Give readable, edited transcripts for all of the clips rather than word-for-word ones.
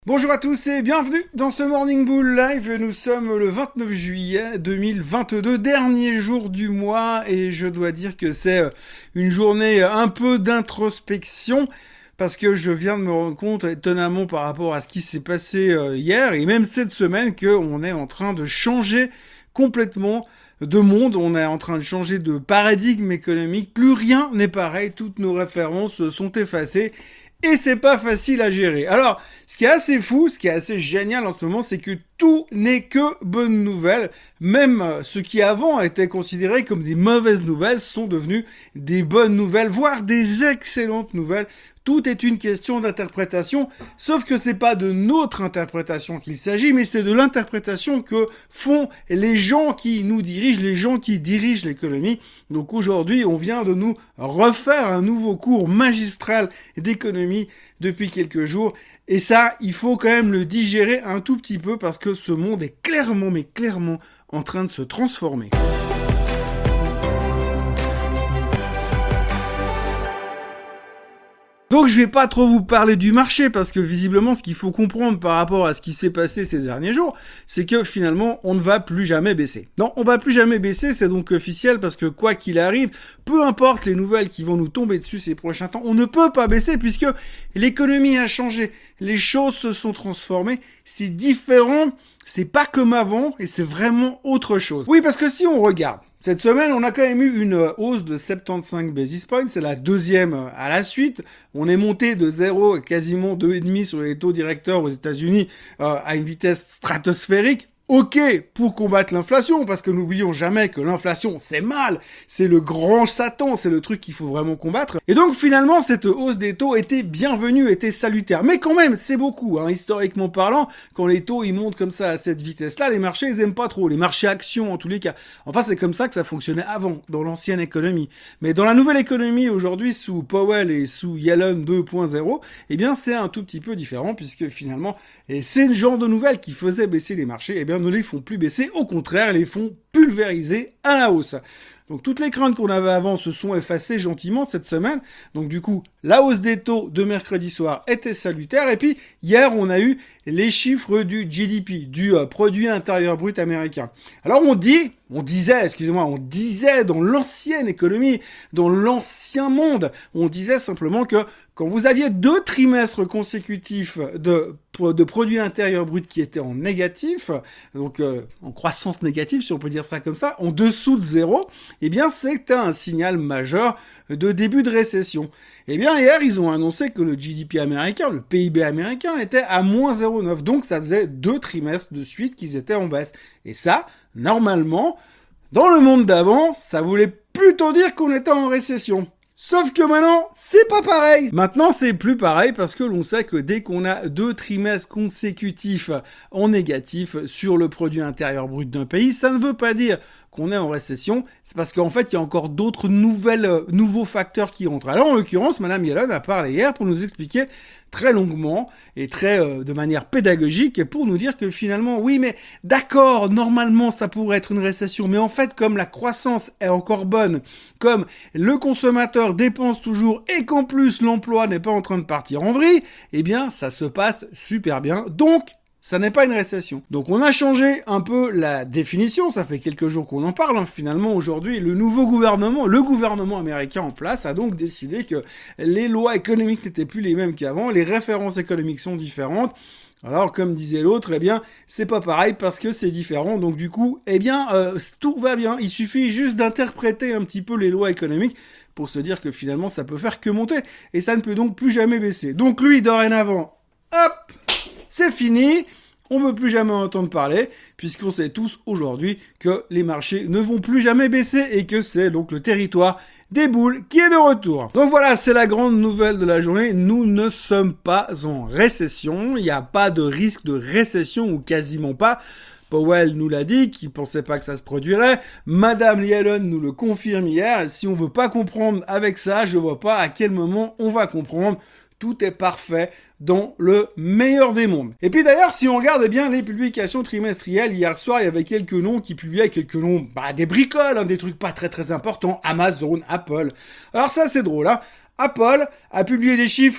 Bonjour à tous et bienvenue dans ce Morning Bull Live. Nous sommes le 29 juillet 2022, dernier jour du mois, et je dois dire que c'est une journée un peu d'introspection parce que je viens de me rendre compte étonnamment par rapport à ce qui s'est passé hier et même cette semaine qu'on est en train de changer complètement de monde, on est en train de changer de paradigme économique, plus rien n'est pareil, toutes nos références sont effacées. Et c'est pas facile à gérer. Alors, ce qui est assez fou, ce qui est assez génial en ce moment, c'est que tout n'est que bonnes nouvelles. Même ce qui avant était considéré comme des mauvaises nouvelles sont devenus des bonnes nouvelles, voire des excellentes nouvelles. Tout est une question d'interprétation, sauf que c'est pas de notre interprétation qu'il s'agit, mais c'est de l'interprétation que font les gens qui nous dirigent, les gens qui dirigent l'économie. Donc aujourd'hui, on vient de nous refaire un nouveau cours magistral d'économie depuis quelques jours. Et ça, il faut quand même le digérer un tout petit peu parce que ce monde est clairement, mais clairement en train de se transformer. Donc je vais pas trop vous parler du marché parce que visiblement ce qu'il faut comprendre par rapport à ce qui s'est passé ces derniers jours, c'est que finalement on ne va plus jamais baisser. Non, on va plus jamais baisser, c'est donc officiel parce que quoi qu'il arrive, peu importe les nouvelles qui vont nous tomber dessus ces prochains temps, on ne peut pas baisser puisque l'économie a changé, les choses se sont transformées, c'est différent, c'est pas comme avant et c'est vraiment autre chose. Oui, parce que si on regarde, cette semaine, on a quand même eu une hausse de 75 basis points, c'est la deuxième à la suite. On est monté de 0 quasiment 2,5 sur les taux directeurs aux États-Unis à une vitesse stratosphérique. Ok, pour combattre l'inflation, parce que n'oublions jamais que l'inflation, c'est mal, c'est le grand Satan, c'est le truc qu'il faut vraiment combattre. Et donc finalement, cette hausse des taux était bienvenue, était salutaire. Mais quand même, c'est beaucoup, hein, historiquement parlant, quand les taux ils montent comme ça à cette vitesse-là, les marchés ils aiment pas trop, les marchés actions en tous les cas. Enfin, c'est comme ça que ça fonctionnait avant, dans l'ancienne économie. Mais dans la nouvelle économie aujourd'hui, sous Powell et sous Yellen 2.0, eh bien c'est un tout petit peu différent, puisque finalement, et c'est le genre de nouvelles qui faisait baisser les marchés, eh bien ne les font plus baisser, au contraire, les font pulvériser à la hausse. Donc toutes les craintes qu'on avait avant se sont effacées gentiment cette semaine. Donc du coup, la hausse des taux de mercredi soir était salutaire. Et puis hier, on a eu les chiffres du GDP, du produit intérieur brut américain. Alors on disait dans l'ancienne économie, dans l'ancien monde, on disait simplement que quand vous aviez 2 trimestres consécutifs de produit intérieur brut qui étaient en négatif, donc en croissance négative, si on peut dire ça comme ça, en dessous de 0, eh bien c'était un signal majeur de début de récession. Eh bien hier, ils ont annoncé que le GDP américain, le PIB américain, était à moins 0,9, donc ça faisait 2 trimestres de suite qu'ils étaient en baisse. Et ça, normalement, dans le monde d'avant, ça voulait plutôt dire qu'on était en récession. Sauf que maintenant, c'est pas pareil. Maintenant, c'est plus pareil parce que l'on sait que dès qu'on a 2 trimestres consécutifs en négatif sur le produit intérieur brut d'un pays, ça ne veut pas dire qu'on est en récession. C'est parce qu'en fait, il y a encore d'autres nouveaux facteurs qui rentrent. Alors, en l'occurrence, Madame Yellen a parlé hier pour nous expliquer très longuement et de manière pédagogique pour nous dire que finalement, oui, mais d'accord, normalement, ça pourrait être une récession, mais en fait, comme la croissance est encore bonne, comme le consommateur dépense toujours et qu'en plus, l'emploi n'est pas en train de partir en vrille, eh bien, ça se passe super bien. Donc, ça n'est pas une récession. Donc on a changé un peu la définition, ça fait quelques jours qu'on en parle, hein. Finalement aujourd'hui le gouvernement américain en place a donc décidé que les lois économiques n'étaient plus les mêmes qu'avant, les références économiques sont différentes. Alors comme disait l'autre, eh bien c'est pas pareil parce que c'est différent, donc du coup, eh bien tout va bien, il suffit juste d'interpréter un petit peu les lois économiques pour se dire que finalement ça peut faire que monter, et ça ne peut donc plus jamais baisser. Donc lui dorénavant, hop, c'est fini, on veut plus jamais en entendre parler, puisqu'on sait tous aujourd'hui que les marchés ne vont plus jamais baisser et que c'est donc le territoire des boules qui est de retour. Donc voilà, c'est la grande nouvelle de la journée, nous ne sommes pas en récession, il n'y a pas de risque de récession ou quasiment pas. Powell nous l'a dit, qu'il pensait pas que ça se produirait. Madame Yellen nous le confirme hier. Si on veut pas comprendre avec ça, je vois pas à quel moment on va comprendre. Tout est parfait dans le meilleur des mondes. Et puis d'ailleurs, si on regarde bien les publications trimestrielles, hier soir, il y avait quelques noms qui publiaient, quelques noms, des bricoles, hein, des trucs pas très très importants, Amazon, Apple. Alors ça, c'est drôle, hein. Apple a publié des chiffres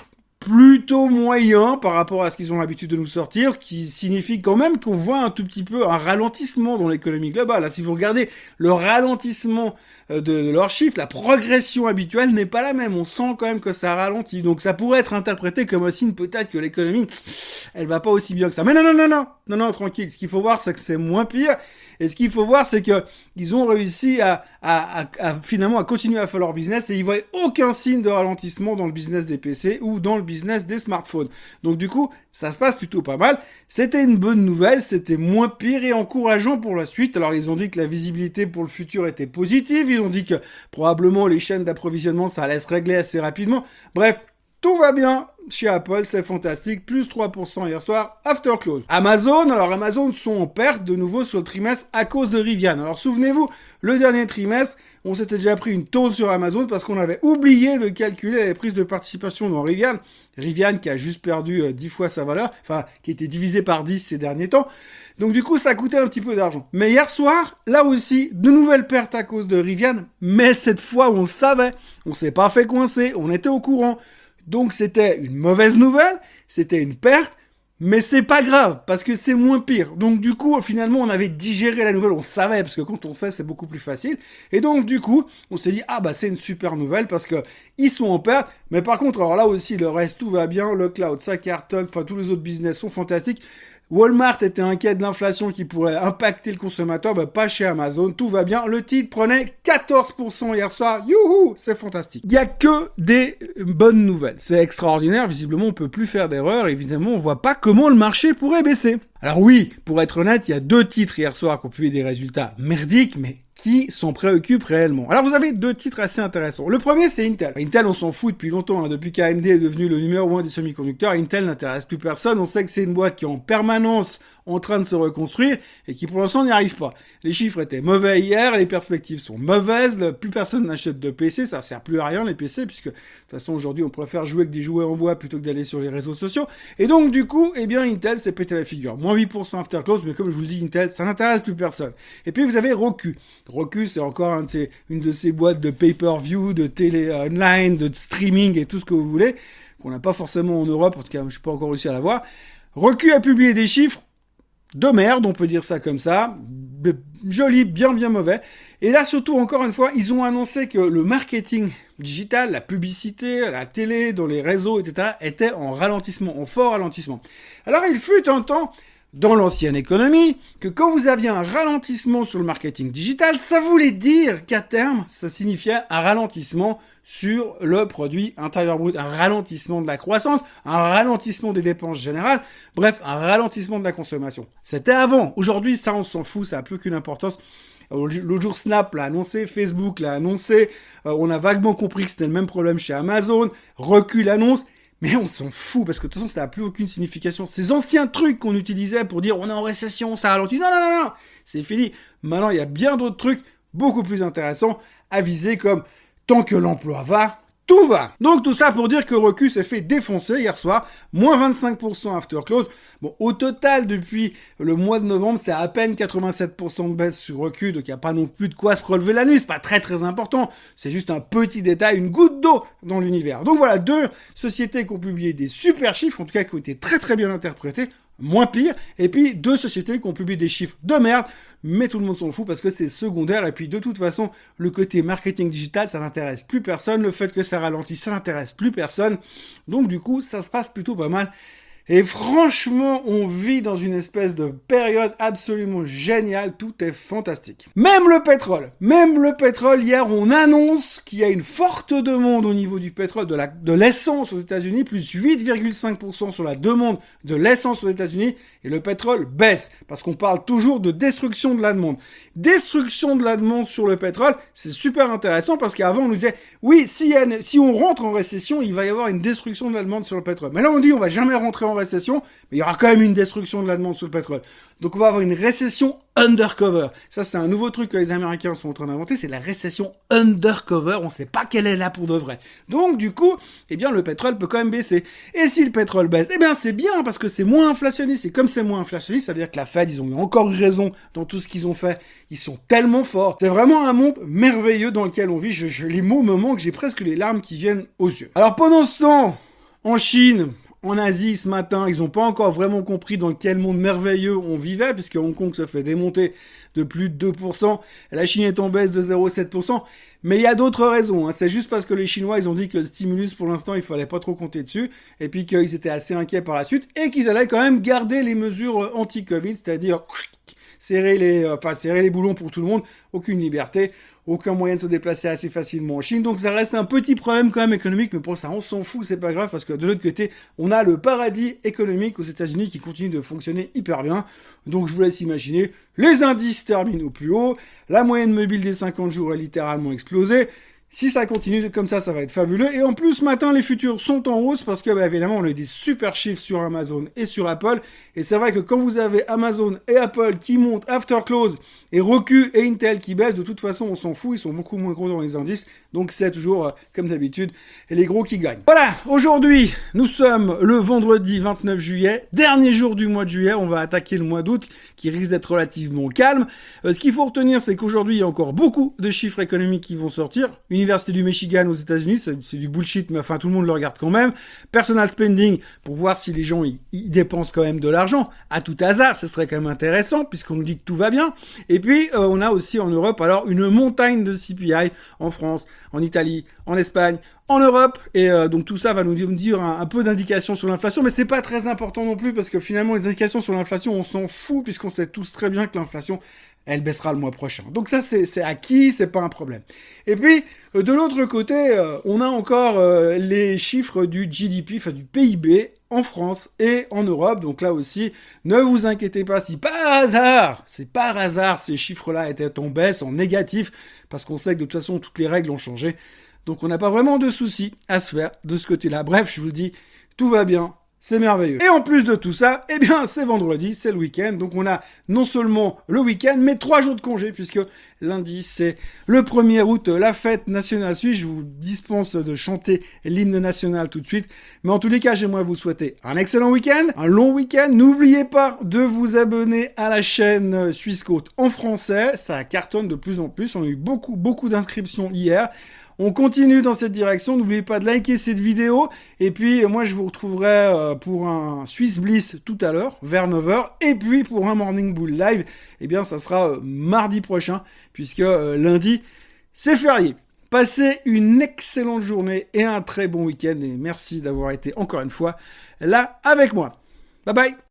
plutôt moyen par rapport à ce qu'ils ont l'habitude de nous sortir, ce qui signifie quand même qu'on voit un tout petit peu un ralentissement dans l'économie globale. Là, si vous regardez le ralentissement de leurs chiffres, la progression habituelle n'est pas la même. On sent quand même que ça ralentit. Donc ça pourrait être interprété comme un signe peut-être que l'économie, elle va pas aussi bien que ça. Mais non, tranquille. Ce qu'il faut voir, c'est que c'est moins pire. Et ce qu'il faut voir, c'est que ils ont réussi à finalement à continuer à faire leur business et ils voient aucun signe de ralentissement dans le business des PC ou dans le business des smartphones. Donc du coup, ça se passe plutôt pas mal. C'était une bonne nouvelle, c'était moins pire et encourageant pour la suite. Alors ils ont dit que la visibilité pour le futur était positive, ils ont dit que probablement les chaînes d'approvisionnement, ça allait se régler assez rapidement. Bref, tout va bien chez Apple, c'est fantastique, plus 3% hier soir, after close. Amazon sont en perte de nouveau sur le trimestre à cause de Rivian. Alors souvenez-vous, le dernier trimestre, on s'était déjà pris une tôle sur Amazon parce qu'on avait oublié de calculer les prises de participation dans Rivian. Rivian qui a juste perdu 10 fois sa valeur, enfin qui a été divisé par 10 ces derniers temps. Donc du coup, ça coûtait un petit peu d'argent. Mais hier soir, là aussi, de nouvelles pertes à cause de Rivian, mais cette fois, on le savait, on s'est pas fait coincer, on était au courant. Donc c'était une mauvaise nouvelle, c'était une perte, mais c'est pas grave, parce que c'est moins pire. Donc du coup, finalement, on avait digéré la nouvelle, on savait, parce que quand on sait, c'est beaucoup plus facile. Et donc du coup, on s'est dit, ah bah c'est une super nouvelle, parce que ils sont en perte, mais par contre, alors là aussi, le reste, tout va bien, le cloud, ça cartonne, enfin tous les autres business sont fantastiques. Walmart était inquiet de l'inflation qui pourrait impacter le consommateur, bah pas chez Amazon, tout va bien. Le titre prenait 14% hier soir, youhou, c'est fantastique. Il n'y a que des bonnes nouvelles, c'est extraordinaire, visiblement on peut plus faire d'erreur, évidemment on voit pas comment le marché pourrait baisser. Alors oui, pour être honnête, il y a 2 titres hier soir qui ont publié des résultats merdiques, mais qui s'en préoccupent réellement. Alors vous avez 2 titres assez intéressants. Le premier, c'est Intel. Intel, on s'en fout depuis longtemps, hein. Depuis qu'AMD est devenu le numéro 1 des semi-conducteurs, Intel n'intéresse plus personne. On sait que c'est une boîte qui est en permanence en train de se reconstruire et qui pour l'instant n'y arrive pas. Les chiffres étaient mauvais hier, les perspectives sont mauvaises, plus personne n'achète de PC, ça sert plus à rien les PC, puisque de toute façon aujourd'hui on préfère jouer avec des jouets en bois plutôt que d'aller sur les réseaux sociaux. Et donc du coup, eh bien Intel s'est pété la figure. Moins 8% after close, mais comme je vous le dis, Intel, ça n'intéresse plus personne. Et puis vous avez Roku. Roku, c'est encore une de ces boîtes de pay-per-view, de télé online, de streaming et tout ce que vous voulez, qu'on n'a pas forcément en Europe, en tout cas je n'ai pas encore réussi à l'avoir. Roku a publié des chiffres de merde, on peut dire ça comme ça, joli, bien mauvais. Et là, surtout, encore une fois, ils ont annoncé que le marketing digital, la publicité, la télé, dans les réseaux, etc., était en ralentissement, en fort ralentissement. Alors, il fut un temps, dans l'ancienne économie, que quand vous aviez un ralentissement sur le marketing digital, ça voulait dire qu'à terme, ça signifiait un ralentissement sur le produit intérieur brut, un ralentissement de la croissance, un ralentissement des dépenses générales, bref, un ralentissement de la consommation. C'était avant. Aujourd'hui, ça, on s'en fout, ça n'a plus qu'une importance. L'autre jour, Snap l'a annoncé, Facebook l'a annoncé, on a vaguement compris que c'était le même problème chez Amazon, Recul l'annonce, mais on s'en fout, parce que de toute façon, ça n'a plus aucune signification. Ces anciens trucs qu'on utilisait pour dire on est en récession, ça ralentit, non, c'est fini. Maintenant, il y a bien d'autres trucs beaucoup plus intéressants à viser, comme tant que l'emploi va, tout va. Donc tout ça pour dire que Roku s'est fait défoncer hier soir, moins 25% after close. Bon, au total, depuis le mois de novembre, c'est à peine 87% de baisse sur Roku, donc il n'y a pas non plus de quoi se relever la nuit, c'est pas très important, c'est juste un petit détail, une goutte d'eau dans l'univers. Donc voilà, 2 sociétés qui ont publié des super chiffres, en tout cas qui ont été très bien interprétés, moins pire, et puis 2 sociétés qui ont publié des chiffres de merde, mais tout le monde s'en fout parce que c'est secondaire, et puis de toute façon, le côté marketing digital, ça n'intéresse plus personne, le fait que ça ralentit, ça n'intéresse plus personne, donc du coup, ça se passe plutôt pas mal. Et franchement, on vit dans une espèce de période absolument géniale, tout est fantastique. Même le pétrole, hier on annonce qu'il y a une forte demande au niveau du pétrole, de l'essence aux États-Unis, plus 8,5% sur la demande de l'essence aux États-Unis, et le pétrole baisse, parce qu'on parle toujours de destruction de la demande. Destruction de la demande sur le pétrole, c'est super intéressant, parce qu'avant on nous disait, oui, si on rentre en récession, il va y avoir une destruction de la demande sur le pétrole. Mais là on dit, on va jamais rentrer en récession, mais il y aura quand même une destruction de la demande sur le pétrole. Donc on va avoir une récession undercover. Ça, c'est un nouveau truc que les Américains sont en train d'inventer, c'est la récession undercover. On sait pas quelle est là pour de vrai. Donc du coup, eh bien le pétrole peut quand même baisser. Et si le pétrole baisse, eh bien c'est bien parce que c'est moins inflationniste. Et comme c'est moins inflationniste, ça veut dire que la Fed, ils ont eu encore raison dans tout ce qu'ils ont fait. Ils sont tellement forts. C'est vraiment un monde merveilleux dans lequel on vit. Les mots me manquent, j'ai presque les larmes qui viennent aux yeux. Alors pendant ce temps, En Chine, en Asie ce matin, ils n'ont pas encore vraiment compris dans quel monde merveilleux on vivait, puisque Hong Kong se fait démonter de plus de 2%, la Chine est en baisse de 0,7%, mais il y a d'autres raisons, hein. C'est juste parce que les Chinois, ils ont dit que le stimulus, pour l'instant, il fallait pas trop compter dessus, et puis qu'ils étaient assez inquiets par la suite, et qu'ils allaient quand même garder les mesures anti-Covid, c'est-à-dire serrer les boulons pour tout le monde, aucune liberté, aucun moyen de se déplacer assez facilement en Chine. Donc ça reste un petit problème quand même économique, mais pour ça on s'en fout, c'est pas grave, parce que de l'autre côté, on a le paradis économique aux États-Unis qui continue de fonctionner hyper bien. Donc je vous laisse imaginer, les indices terminent au plus haut, la moyenne mobile des 50 jours a littéralement explosé. Si ça continue comme ça va être fabuleux. Et en plus, ce matin, les futurs sont en hausse parce que, évidemment, on a eu des super chiffres sur Amazon et sur Apple. Et c'est vrai que quand vous avez Amazon et Apple qui montent after close et Roku et Intel qui baissent, de toute façon, on s'en fout. Ils sont beaucoup moins gros dans les indices. Donc, c'est toujours, comme d'habitude, les gros qui gagnent. Voilà. Aujourd'hui, nous sommes le vendredi 29 juillet. Dernier jour du mois de juillet. On va attaquer le mois d'août qui risque d'être relativement calme. Ce qu'il faut retenir, c'est qu'aujourd'hui, il y a encore beaucoup de chiffres économiques qui vont sortir. Université du Michigan aux États-Unis, c'est du bullshit, mais enfin tout le monde le regarde quand même. Personal spending, pour voir si les gens ils dépensent quand même de l'argent. À tout hasard, ce serait quand même intéressant, puisqu'on nous dit que tout va bien. Et puis, on a aussi en Europe, alors, une montagne de CPI en France, en Italie, en Espagne, en Europe. Et donc tout ça va nous dire un peu d'indications sur l'inflation, mais c'est pas très important non plus, parce que finalement, les indications sur l'inflation, on s'en fout, puisqu'on sait tous très bien que l'inflation, elle baissera le mois prochain. Donc ça, c'est acquis, c'est pas un problème. Et puis, de l'autre côté, on a encore les chiffres du GDP, enfin du PIB, en France et en Europe. Donc là aussi, ne vous inquiétez pas si par hasard, ces chiffres-là étaient en baisse, en négatif, parce qu'on sait que de toute façon, toutes les règles ont changé. Donc on n'a pas vraiment de soucis à se faire de ce côté-là. Bref, je vous le dis, tout va bien. C'est merveilleux. Et en plus de tout ça, c'est vendredi, c'est le week-end. Donc on a non seulement le week-end, mais 3 jours de congé, puisque lundi, c'est le 1er août, la fête nationale suisse. Je vous dispense de chanter l'hymne national tout de suite. Mais en tous les cas, j'aimerais vous souhaiter un excellent week-end, un long week-end. N'oubliez pas de vous abonner à la chaîne Suisse Côte en français. Ça cartonne de plus en plus. On a eu beaucoup d'inscriptions hier. On continue dans cette direction, n'oubliez pas de liker cette vidéo, et puis moi je vous retrouverai pour un Swiss Bliss tout à l'heure, vers 9h, et puis pour un Morning Bull Live, ça sera mardi prochain, puisque lundi, c'est férié. Passez une excellente journée et un très bon week-end, et merci d'avoir été encore une fois là avec moi. Bye bye.